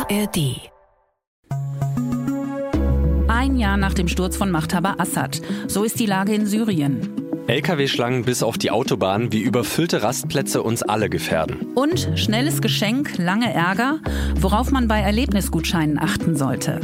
ARD. Ein Jahr nach dem Sturz von Machthaber Assad. So ist die Lage in Syrien. LKW-Schlangen bis auf die Autobahn wie überfüllte Rastplätze uns alle gefährden. Und schnelles Geschenk, lange Ärger, worauf man bei Erlebnisgutscheinen achten sollte.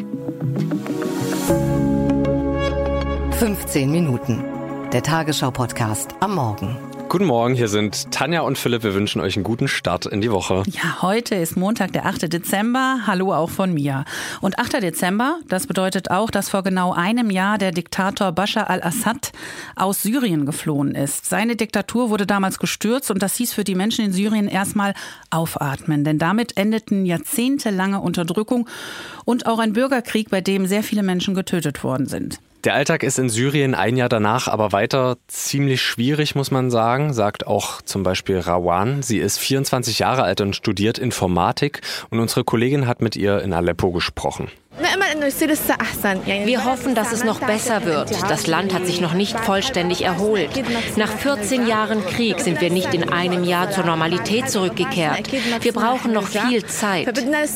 15 Minuten. Der Tagesschau-Podcast am Morgen. Guten Morgen, hier sind Tanja und Philipp. Wir wünschen euch einen guten Start in die Woche. Ja, heute ist Montag, der 8. Dezember. Hallo auch von mir. Und 8. Dezember, das bedeutet auch, dass vor genau einem Jahr der Diktator Bashar al-Assad aus Syrien geflohen ist. Seine Diktatur wurde damals gestürzt und das hieß für die Menschen in Syrien erstmal aufatmen. Denn damit endeten jahrzehntelange Unterdrückung und auch ein Bürgerkrieg, bei dem sehr viele Menschen getötet worden sind. Der Alltag ist in Syrien ein Jahr danach aber weiter ziemlich schwierig, muss man sagen, sagt auch zum Beispiel Rawan. Sie ist 24 Jahre alt und studiert Informatik und unsere Kollegin hat mit ihr in Aleppo gesprochen. Wir hoffen, dass es noch besser wird. Das Land hat sich noch nicht vollständig erholt. Nach 14 Jahren Krieg sind wir nicht in einem Jahr zur Normalität zurückgekehrt. Wir brauchen noch viel Zeit.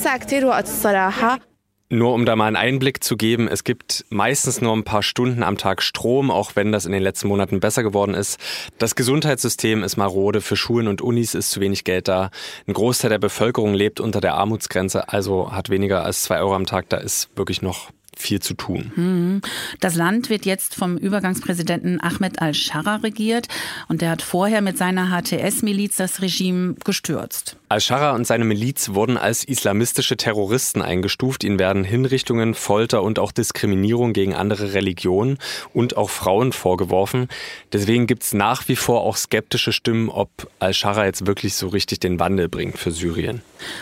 Nur um da mal einen Einblick zu geben, es gibt meistens nur ein paar Stunden am Tag Strom, auch wenn das in den letzten Monaten besser geworden ist. Das Gesundheitssystem ist marode, für Schulen und Unis ist zu wenig Geld da. Ein Großteil der Bevölkerung lebt unter der Armutsgrenze, also hat weniger als 2 Euro am Tag. Da ist wirklich noch viel zu tun. Das Land wird jetzt vom Übergangspräsidenten Ahmed al-Scharra regiert und der hat vorher mit seiner HTS-Miliz das Regime gestürzt. Al-Scharra und seine Miliz wurden als islamistische Terroristen eingestuft. Ihnen werden Hinrichtungen, Folter und auch Diskriminierung gegen andere Religionen und auch Frauen vorgeworfen. Deswegen gibt es nach wie vor auch skeptische Stimmen, ob Al-Scharra jetzt wirklich so richtig den Wandel bringt für Syrien.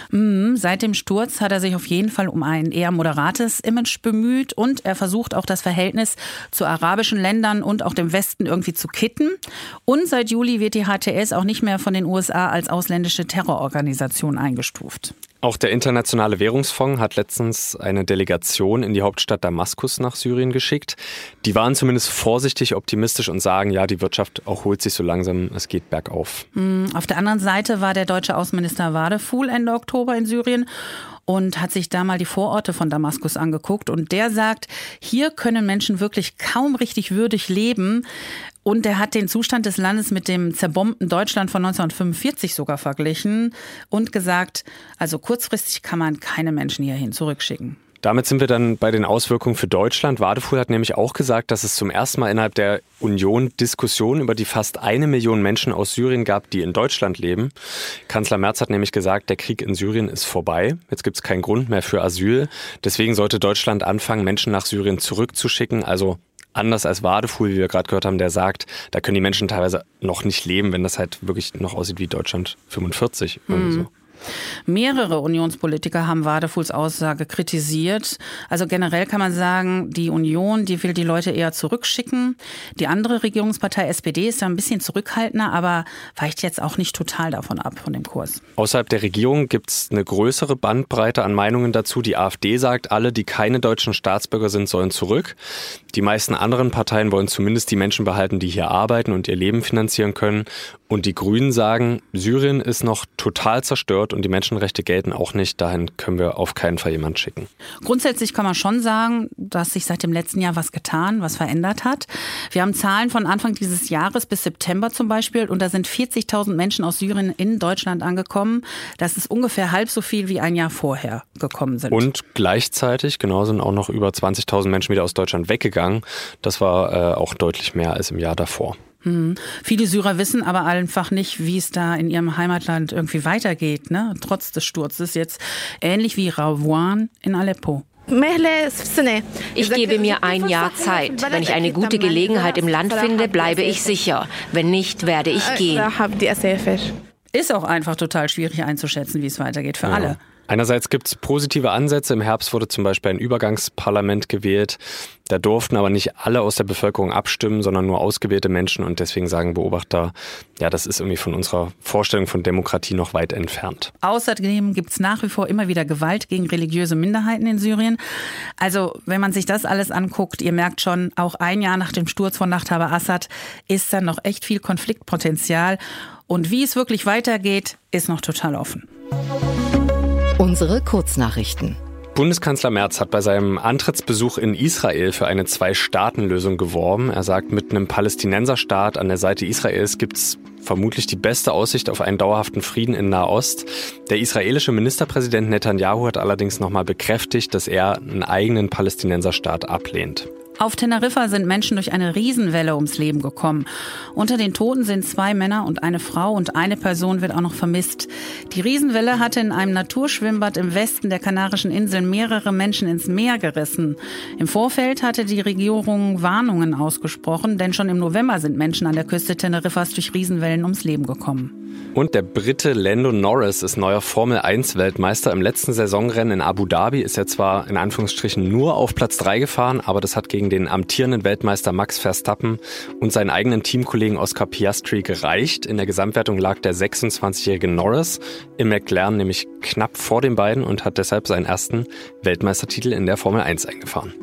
Seit dem Sturz hat er sich auf jeden Fall um ein eher moderates Image bemüht und er versucht auch das Verhältnis zu arabischen Ländern und auch dem Westen irgendwie zu kitten. Und seit Juli wird die HTS auch nicht mehr von den USA als ausländische Terrororganisation eingestuft. Auch der Internationale Währungsfonds hat letztens eine Delegation in die Hauptstadt Damaskus nach Syrien geschickt. Die waren zumindest vorsichtig optimistisch und sagen, ja, die Wirtschaft erholt sich so langsam, es geht bergauf. Auf der anderen Seite war der deutsche Außenminister Wadefuhl Ende Oktober in Syrien und hat sich da mal die Vororte von Damaskus angeguckt. Und der sagt, hier können Menschen wirklich kaum richtig würdig leben. Und er hat den Zustand des Landes mit dem zerbombten Deutschland von 1945 sogar verglichen und gesagt, also kurzfristig kann man keine Menschen hierhin zurückschicken. Damit sind wir dann bei den Auswirkungen für Deutschland. Wadefuhl hat nämlich auch gesagt, dass es zum ersten Mal innerhalb der Union Diskussionen über die fast 1 Million Menschen aus Syrien gab, die in Deutschland leben. Kanzler Merz hat nämlich gesagt, der Krieg in Syrien ist vorbei. Jetzt gibt es keinen Grund mehr für Asyl. Deswegen sollte Deutschland anfangen, Menschen nach Syrien zurückzuschicken. Also anders als Wadefuhl, wie wir gerade gehört haben, der sagt, da können die Menschen teilweise noch nicht leben, wenn das halt wirklich noch aussieht wie Deutschland 45. Irgendwie so. Mehrere Unionspolitiker haben Wadefuhls Aussage kritisiert. Also generell kann man sagen, die Union, die will die Leute eher zurückschicken. Die andere Regierungspartei SPD ist ja ein bisschen zurückhaltender, aber weicht jetzt auch nicht total davon ab, von dem Kurs. Außerhalb der Regierung gibt es eine größere Bandbreite an Meinungen dazu. Die AfD sagt, alle, die keine deutschen Staatsbürger sind, sollen zurück. Die meisten anderen Parteien wollen zumindest die Menschen behalten, die hier arbeiten und ihr Leben finanzieren können. Und die Grünen sagen, Syrien ist noch total zerstört und die Menschenrechte gelten auch nicht. Dahin können wir auf keinen Fall jemanden schicken. Grundsätzlich kann man schon sagen, dass sich seit dem letzten Jahr was getan, was verändert hat. Wir haben Zahlen von Anfang dieses Jahres bis September zum Beispiel und da sind 40.000 Menschen aus Syrien in Deutschland angekommen. Das ist ungefähr halb so viel wie ein Jahr vorher gekommen sind. Und gleichzeitig, genau, sind auch noch über 20.000 Menschen wieder aus Deutschland weggegangen. Das war auch deutlich mehr als im Jahr davor. Viele Syrer wissen aber einfach nicht, wie es da in ihrem Heimatland irgendwie weitergeht, ne? Trotz des Sturzes jetzt. Ähnlich wie Rawan in Aleppo. Ich gebe mir ein Jahr Zeit. Wenn ich eine gute Gelegenheit im Land finde, bleibe ich sicher. Wenn nicht, werde ich gehen. Ist auch einfach total schwierig einzuschätzen, wie es weitergeht für alle. Einerseits gibt es positive Ansätze. Im Herbst wurde zum Beispiel ein Übergangsparlament gewählt. Da durften aber nicht alle aus der Bevölkerung abstimmen, sondern nur ausgewählte Menschen. Und deswegen sagen Beobachter, ja, das ist irgendwie von unserer Vorstellung von Demokratie noch weit entfernt. Außerdem gibt es nach wie vor immer wieder Gewalt gegen religiöse Minderheiten in Syrien. Also wenn man sich das alles anguckt, ihr merkt schon, auch ein Jahr nach dem Sturz von Machthaber Assad ist da noch echt viel Konfliktpotenzial. Und wie es wirklich weitergeht, ist noch total offen. Unsere Kurznachrichten. Bundeskanzler Merz hat bei seinem Antrittsbesuch in Israel für eine Zwei-Staaten-Lösung geworben. Er sagt, mit einem Palästinenserstaat an der Seite Israels gibt's vermutlich die beste Aussicht auf einen dauerhaften Frieden in Nahost. Der israelische Ministerpräsident Netanyahu hat allerdings nochmal bekräftigt, dass er einen eigenen Palästinenserstaat ablehnt. Auf Teneriffa sind Menschen durch eine Riesenwelle ums Leben gekommen. Unter den Toten sind 2 Männer und eine Frau und eine Person wird auch noch vermisst. Die Riesenwelle hatte in einem Naturschwimmbad im Westen der Kanarischen Inseln mehrere Menschen ins Meer gerissen. Im Vorfeld hatte die Regierung Warnungen ausgesprochen, denn schon im November sind Menschen an der Küste Teneriffas durch Riesenwellen ums Leben gekommen. Und der Brite Lando Norris ist neuer Formel-1-Weltmeister. Im letzten Saisonrennen in Abu Dhabi ist er zwar in Anführungsstrichen nur auf Platz 3 gefahren, aber das hat gegen den amtierenden Weltmeister Max Verstappen und seinen eigenen Teamkollegen Oscar Piastri gereicht. In der Gesamtwertung lag der 26-jährige Norris im McLaren nämlich knapp vor den beiden und hat deshalb seinen ersten Weltmeistertitel in der Formel 1 eingefahren.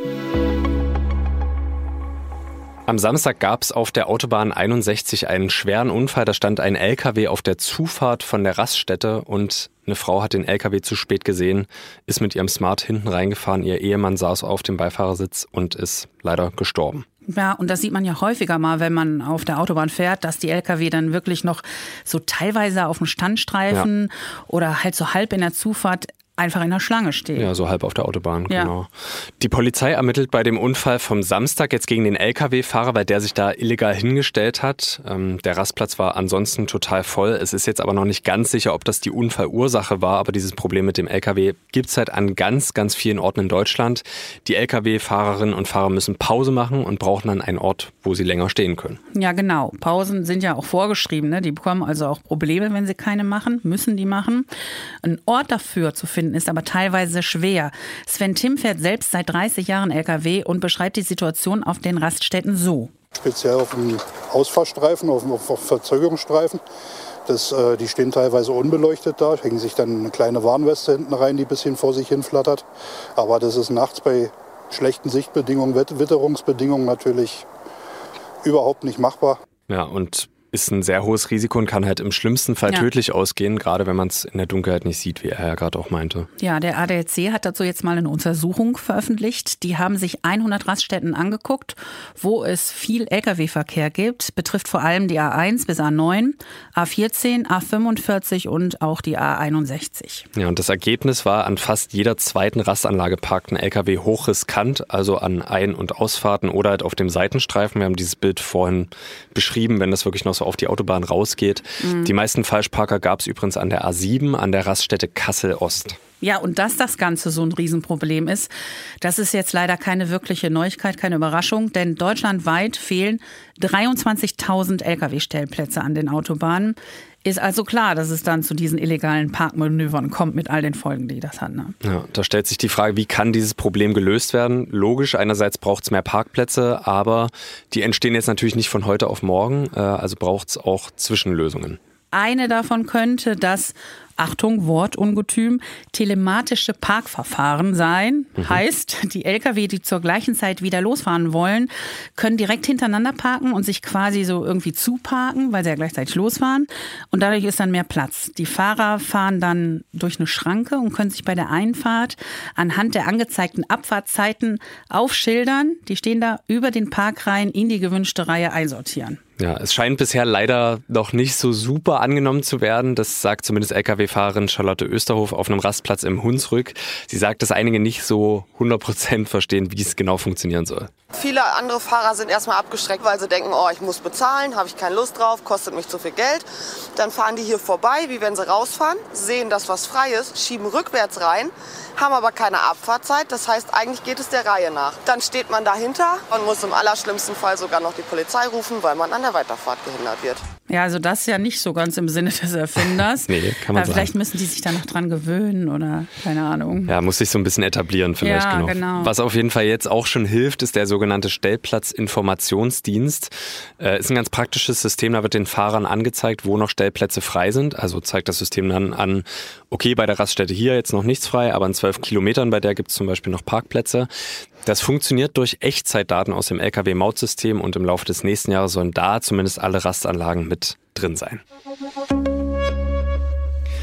Am Samstag gab es auf der Autobahn 61 einen schweren Unfall. Da stand ein LKW auf der Zufahrt von der Raststätte und eine Frau hat den LKW zu spät gesehen, ist mit ihrem Smart hinten reingefahren. Ihr Ehemann saß auf dem Beifahrersitz und ist leider gestorben. Ja, und das sieht man ja häufiger mal, wenn man auf der Autobahn fährt, dass die LKW dann wirklich noch so teilweise auf dem Standstreifen oder halt so halb in der Zufahrt einfach in der Schlange stehen. Ja, so halb auf der Autobahn, ja. Genau. Die Polizei ermittelt bei dem Unfall vom Samstag jetzt gegen den LKW-Fahrer, weil der sich da illegal hingestellt hat. Der Rastplatz war ansonsten total voll. Es ist jetzt aber noch nicht ganz sicher, ob das die Unfallursache war, aber dieses Problem mit dem LKW gibt es halt an ganz, ganz vielen Orten in Deutschland. Die LKW-Fahrerinnen und Fahrer müssen Pause machen und brauchen dann einen Ort, wo sie länger stehen können. Ja, genau. Pausen sind ja auch vorgeschrieben, ne? Die bekommen also auch Probleme, wenn sie keine machen, müssen die machen. Ein Ort dafür zu finden, ist aber teilweise schwer. Sven Timm fährt selbst seit 30 Jahren LKW und beschreibt die Situation auf den Raststätten so. Speziell auf dem Ausfahrstreifen, auf Verzögerungsstreifen. Die stehen teilweise unbeleuchtet da, hängen sich dann eine kleine Warnweste hinten rein, die ein bisschen vor sich hin flattert. Aber das ist nachts bei schlechten Sichtbedingungen, Witterungsbedingungen natürlich überhaupt nicht machbar. Ja, und ist ein sehr hohes Risiko und kann halt im schlimmsten Fall tödlich ausgehen, gerade wenn man es in der Dunkelheit nicht sieht, wie er ja gerade auch meinte. Ja, der ADAC hat dazu jetzt mal eine Untersuchung veröffentlicht. Die haben sich 100 Raststätten angeguckt, wo es viel Lkw-Verkehr gibt. Betrifft vor allem die A1 bis A9, A14, A45 und auch die A61. Ja, und das Ergebnis war, an fast jeder zweiten Rastanlage parkt ein Lkw hochriskant, also an Ein- und Ausfahrten oder halt auf dem Seitenstreifen. Wir haben dieses Bild vorhin beschrieben, wenn das wirklich noch so auf die Autobahn rausgeht. Die meisten Falschparker gab es übrigens an der A7, an der Raststätte Kassel-Ost. Ja, und dass das Ganze so ein Riesenproblem ist, das ist jetzt leider keine wirkliche Neuigkeit, keine Überraschung, denn deutschlandweit fehlen 23.000 Lkw-Stellplätze an den Autobahnen. Ist also klar, dass es dann zu diesen illegalen Parkmanövern kommt mit all den Folgen, die das hat. Ne? Ja, da stellt sich die Frage, wie kann dieses Problem gelöst werden? Logisch, einerseits braucht es mehr Parkplätze, aber die entstehen jetzt natürlich nicht von heute auf morgen, also braucht es auch Zwischenlösungen. Eine davon könnte das, Achtung, Wortungetüm, telematische Parkverfahren sein. Heißt, die Lkw, die zur gleichen Zeit wieder losfahren wollen, können direkt hintereinander parken und sich quasi so irgendwie zuparken, weil sie ja gleichzeitig losfahren. Und dadurch ist dann mehr Platz. Die Fahrer fahren dann durch eine Schranke und können sich bei der Einfahrt anhand der angezeigten Abfahrtzeiten auf Schildern, die stehen da, über den Parkreihen in die gewünschte Reihe einsortieren. Ja, es scheint bisher leider noch nicht so super angenommen zu werden. Das sagt zumindest Lkw-Fahrerin Charlotte Österhof auf einem Rastplatz im Hunsrück. Sie sagt, dass einige nicht so 100% verstehen, wie es genau funktionieren soll. Viele andere Fahrer sind erstmal abgeschreckt, weil sie denken, oh, ich muss bezahlen, habe ich keine Lust drauf, kostet mich zu viel Geld. Dann fahren die hier vorbei, wie wenn sie rausfahren, sehen, dass was frei ist, schieben rückwärts rein, haben aber keine Abfahrtzeit. Das heißt, eigentlich geht es der Reihe nach. Dann steht man dahinter und muss im allerschlimmsten Fall sogar noch die Polizei rufen, weil man an der Weiterfahrt gehindert wird. Ja, also das ist ja nicht so ganz im Sinne des Erfinders. Nee, kann man sagen. Vielleicht müssen die sich da noch dran gewöhnen oder keine Ahnung. Ja, muss sich so ein bisschen etablieren vielleicht. Ja, genau. genau. Was auf jeden Fall jetzt auch schon hilft, ist der sogenannte Stellplatzinformationsdienst. Ist ein ganz praktisches System, da wird den Fahrern angezeigt, wo noch Stellplätze frei sind. Also zeigt das System dann an, okay, bei der Raststätte hier jetzt noch nichts frei, aber in 12 Kilometern bei der gibt es zum Beispiel noch Parkplätze. Das funktioniert durch Echtzeitdaten aus dem Lkw-Mautsystem und im Laufe des nächsten Jahres sollen da zumindest alle Rastanlagen mit drin sein.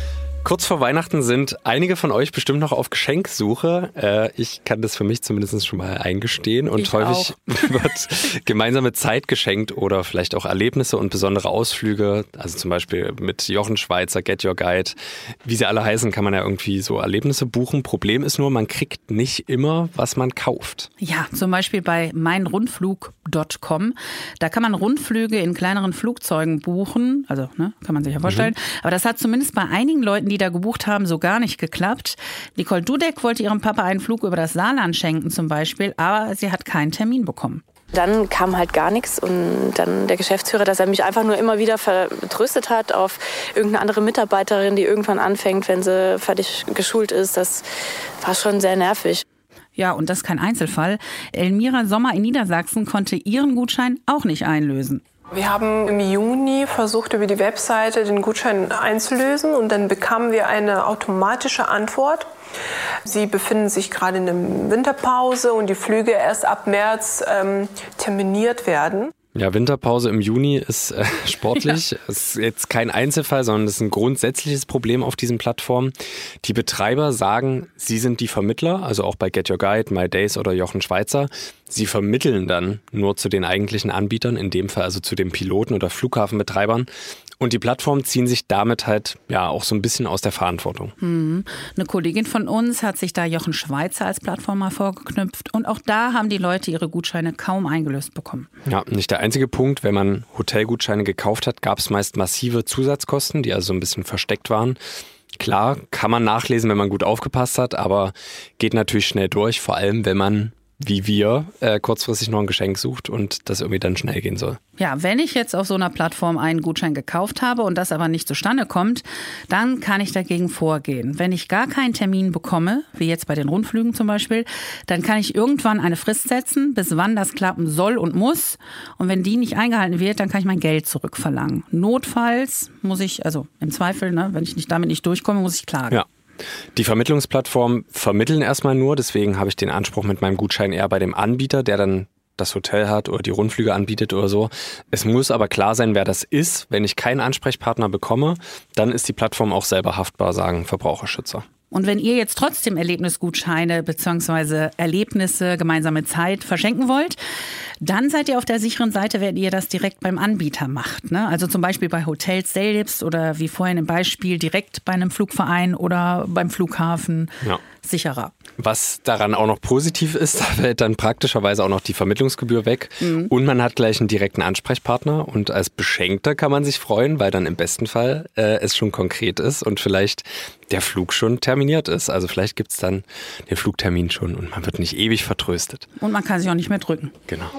Kurz vor Weihnachten sind einige von euch bestimmt noch auf Geschenksuche. Ich kann das für mich zumindest schon mal eingestehen. Und ich häufig wird gemeinsame Zeit geschenkt oder vielleicht auch Erlebnisse und besondere Ausflüge. Also zum Beispiel mit Jochen Schweizer, Get Your Guide. Wie sie alle heißen, kann man ja irgendwie so Erlebnisse buchen. Problem ist nur, man kriegt nicht immer, was man kauft. Ja, zum Beispiel bei meinrundflug.com. Da kann man Rundflüge in kleineren Flugzeugen buchen. Also, kann man sich ja vorstellen. Aber das hat zumindest bei einigen Leuten, die da gebucht haben, so gar nicht geklappt. Nicole Dudek wollte ihrem Papa einen Flug über das Saarland schenken zum Beispiel, aber sie hat keinen Termin bekommen. Dann kam halt gar nichts und dann der Geschäftsführer, dass er mich einfach nur immer wieder vertröstet hat auf irgendeine andere Mitarbeiterin, die irgendwann anfängt, wenn sie fertig geschult ist. Das war schon sehr nervig. Ja, und das ist kein Einzelfall. Elmira Sommer in Niedersachsen konnte ihren Gutschein auch nicht einlösen. Wir haben im Juni versucht, über die Webseite den Gutschein einzulösen und dann bekamen wir eine automatische Antwort. Sie befinden sich gerade in der Winterpause und die Flüge erst ab März terminiert werden. Ja, Winterpause im Juni ist sportlich. Es ist jetzt kein Einzelfall, sondern es ist ein grundsätzliches Problem auf diesen Plattformen. Die Betreiber sagen, sie sind die Vermittler, also auch bei Get Your Guide, My Days oder Jochen Schweizer. Sie vermitteln dann nur zu den eigentlichen Anbietern, in dem Fall also zu den Piloten oder Flughafenbetreibern. Und die Plattformen ziehen sich damit halt ja auch so ein bisschen aus der Verantwortung. Eine Kollegin von uns hat sich da Jochen Schweizer als Plattform mal vorgeknüpft. Und auch da haben die Leute ihre Gutscheine kaum eingelöst bekommen. Ja, nicht der einzige Punkt. Wenn man Hotelgutscheine gekauft hat, gab es meist massive Zusatzkosten, die also so ein bisschen versteckt waren. Klar, kann man nachlesen, wenn man gut aufgepasst hat, aber geht natürlich schnell durch, vor allem wenn man wie wir kurzfristig noch ein Geschenk sucht und das irgendwie dann schnell gehen soll. Ja, wenn ich jetzt auf so einer Plattform einen Gutschein gekauft habe und das aber nicht zustande kommt, dann kann ich dagegen vorgehen. Wenn ich gar keinen Termin bekomme, wie jetzt bei den Rundflügen zum Beispiel, dann kann ich irgendwann eine Frist setzen, bis wann das klappen soll und muss. Und wenn die nicht eingehalten wird, dann kann ich mein Geld zurückverlangen. Notfalls muss ich, also im Zweifel, wenn ich damit nicht durchkomme, muss ich klagen. Ja. Die Vermittlungsplattformen vermitteln erstmal nur, deswegen habe ich den Anspruch mit meinem Gutschein eher bei dem Anbieter, der dann das Hotel hat oder die Rundflüge anbietet oder so. Es muss aber klar sein, wer das ist. Wenn ich keinen Ansprechpartner bekomme, dann ist die Plattform auch selber haftbar, sagen Verbraucherschützer. Und wenn ihr jetzt trotzdem Erlebnisgutscheine bzw. Erlebnisse, gemeinsame Zeit verschenken wollt, dann seid ihr auf der sicheren Seite, wenn ihr das direkt beim Anbieter macht. Also zum Beispiel bei Hotels selbst oder wie vorhin im Beispiel direkt bei einem Flugverein oder beim Flughafen. Ja. Sicherer. Was daran auch noch positiv ist, da fällt dann praktischerweise auch noch die Vermittlungsgebühr weg und man hat gleich einen direkten Ansprechpartner und als Beschenkter kann man sich freuen, weil dann im besten Fall es schon konkret ist und vielleicht der Flug schon terminiert ist. Also vielleicht gibt es dann den Flugtermin schon und man wird nicht ewig vertröstet. Und man kann sich auch nicht mehr drücken. Genau.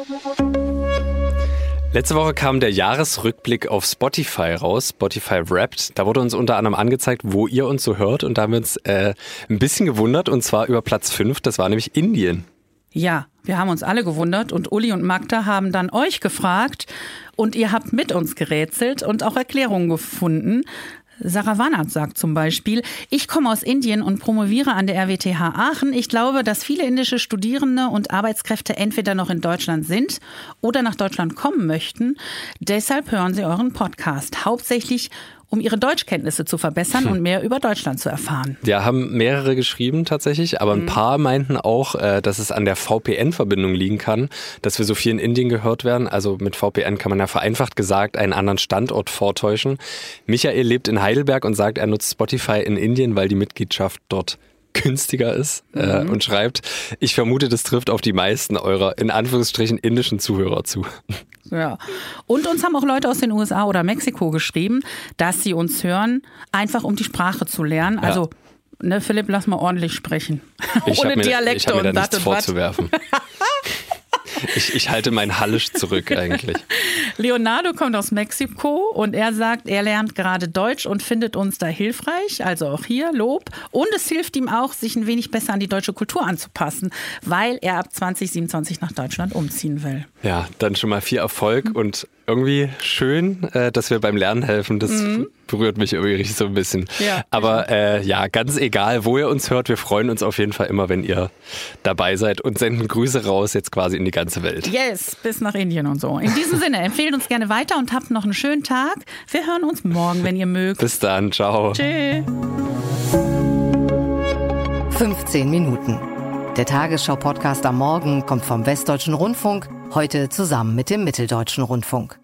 Letzte Woche kam der Jahresrückblick auf Spotify raus, Spotify Wrapped. Da wurde uns unter anderem angezeigt, wo ihr uns so hört und da haben wir uns ein bisschen gewundert und zwar über Platz 5, das war nämlich Indien. Ja, wir haben uns alle gewundert und Uli und Magda haben dann euch gefragt und ihr habt mit uns gerätselt und auch Erklärungen gefunden. Sarah Wanert sagt zum Beispiel, ich komme aus Indien und promoviere an der RWTH Aachen. Ich glaube, dass viele indische Studierende und Arbeitskräfte entweder noch in Deutschland sind oder nach Deutschland kommen möchten. Deshalb hören sie euren Podcast. Hauptsächlich um ihre Deutschkenntnisse zu verbessern und mehr über Deutschland zu erfahren. Ja, haben mehrere geschrieben tatsächlich, aber ein paar meinten auch, dass es an der VPN-Verbindung liegen kann, dass wir so viel in Indien gehört werden. Also mit VPN kann man ja vereinfacht gesagt einen anderen Standort vortäuschen. Michael lebt in Heidelberg und sagt, er nutzt Spotify in Indien, weil die Mitgliedschaft dort günstiger ist und schreibt, ich vermute, das trifft auf die meisten eurer, in Anführungsstrichen, indischen Zuhörer zu. Ja. Und uns haben auch Leute aus den USA oder Mexiko geschrieben, dass sie uns hören, einfach um die Sprache zu lernen. Ja. Also, Philipp, lass mal ordentlich sprechen. Ohne Dialekte ich hab mir und da nichts vorzuwerfen. Ich halte mein Hallisch zurück eigentlich. Leonardo kommt aus Mexiko und er sagt, er lernt gerade Deutsch und findet uns da hilfreich. Also auch hier Lob. Und es hilft ihm auch, sich ein wenig besser an die deutsche Kultur anzupassen, weil er ab 2027 nach Deutschland umziehen will. Ja, dann schon mal viel Erfolg und irgendwie schön, dass wir beim Lernen helfen. Das berührt mich irgendwie so ein bisschen. Ja, aber ganz egal, wo ihr uns hört, wir freuen uns auf jeden Fall immer, wenn ihr dabei seid und senden Grüße raus jetzt quasi in die ganze Welt. Yes, bis nach Indien und so. In diesem Sinne, empfehlt uns gerne weiter und habt noch einen schönen Tag. Wir hören uns morgen, wenn ihr mögt. Bis dann, ciao. Tschüss. 15 Minuten. Der Tagesschau-Podcast am Morgen kommt vom Westdeutschen Rundfunk, heute zusammen mit dem Mitteldeutschen Rundfunk.